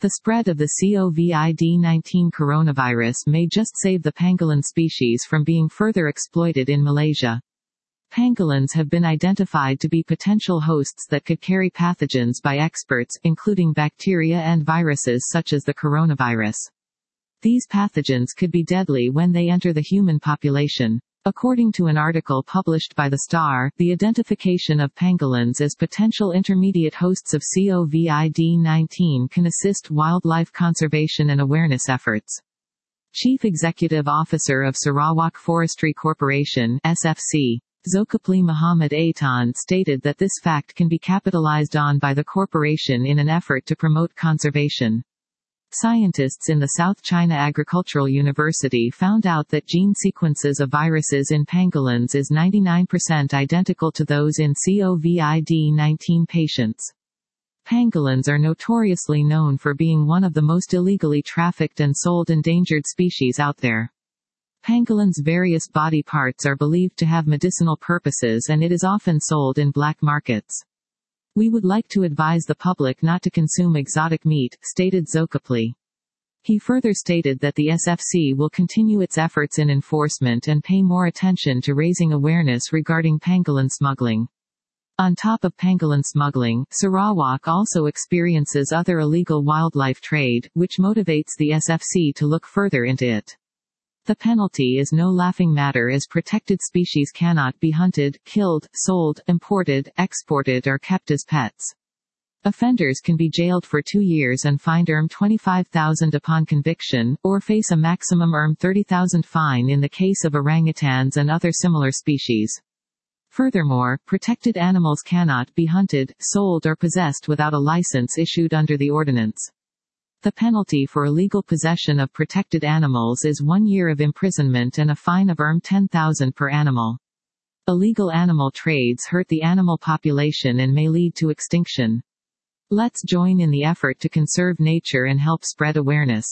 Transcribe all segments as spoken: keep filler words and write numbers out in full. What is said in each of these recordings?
The spread of the COVID nineteen coronavirus may just save the pangolin species from being further exploited in Malaysia. Pangolins have been identified to be potential hosts that could carry pathogens by experts, including bacteria and viruses such as the coronavirus. These pathogens could be deadly when they enter the human population. According to an article published by The Star, the identification of pangolins as potential intermediate hosts of COVID nineteen can assist wildlife conservation and awareness efforts. Chief Executive Officer of Sarawak Forestry Corporation (S F C), Zulkifli Muhammad Aitan, stated that this fact can be capitalized on by the corporation in an effort to promote conservation. Scientists in the South China Agricultural University found out that gene sequences of viruses in pangolins is ninety-nine percent identical to those in COVID nineteen patients. Pangolins are notoriously known for being one of the most illegally trafficked and sold endangered species out there. Pangolins' various body parts are believed to have medicinal purposes, and it is often sold in black markets. We would like to advise the public not to consume exotic meat, stated Zulkifli. He further stated that the S F C will continue its efforts in enforcement and pay more attention to raising awareness regarding pangolin smuggling. On top of pangolin smuggling, Sarawak also experiences other illegal wildlife trade, which motivates the S F C to look further into it. The penalty is no laughing matter, as protected species cannot be hunted, killed, sold, imported, exported or kept as pets. Offenders can be jailed for two years and fined twenty-five thousand upon conviction, or face a maximum thirty thousand fine in the case of orangutans and other similar species. Furthermore, protected animals cannot be hunted, sold or possessed without a license issued under the ordinance. The penalty for illegal possession of protected animals is one year of imprisonment and a fine of ten thousand per animal. Illegal animal trades hurt the animal population and may lead to extinction. Let's join in the effort to conserve nature and help spread awareness.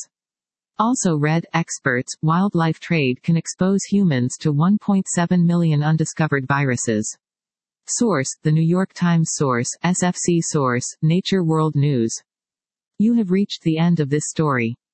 Also read, experts, wildlife trade can expose humans to one point seven million undiscovered viruses. Source, The New York Times. Source, S F C. Source, Nature World News. You have reached the end of this story.